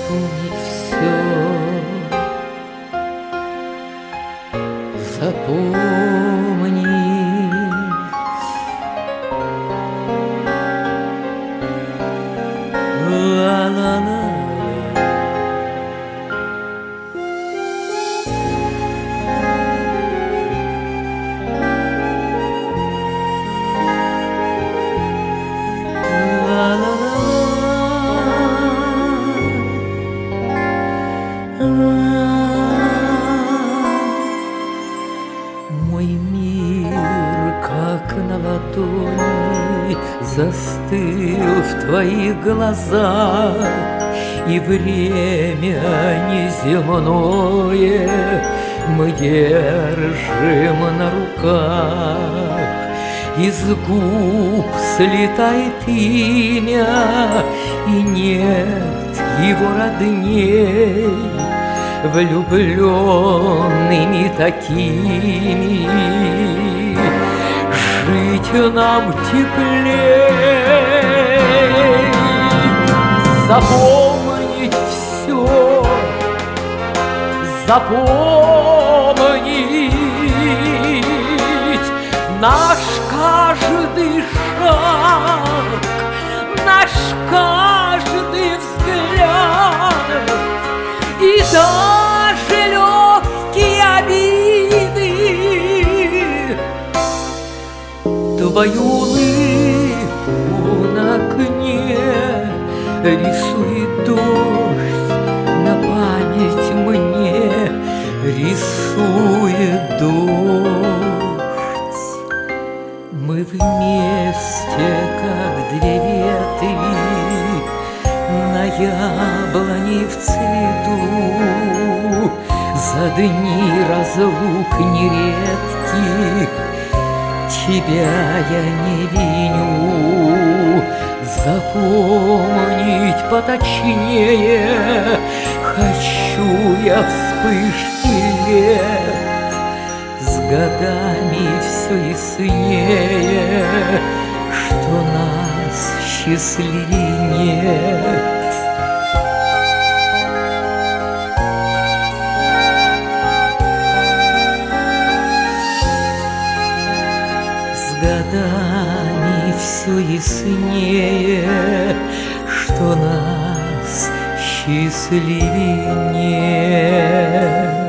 вспомнить все, запомнить. Ла-ла-ла. Мой мир, как на ладони, застыл в твоих глазах, и время неземное мы держим на руках. Из губ слетает имя, и нет его родней, влюбленными такими жить нам теплей. Запомнить все, запомнить наш каждый шаг, наш каждый взгляд, и даже легкие обиды. Твою улыбку на окне рисует дождь, на память мне рисует дождь. Мы вместе, как две ветви на яблоне в цвету, за дни разлук нередких тебя я не виню. Запомнить поточнее хочу я вспышки лет, с годами все яснее, что нас счастливее нет. С годами все яснее, что нас счастливее нет.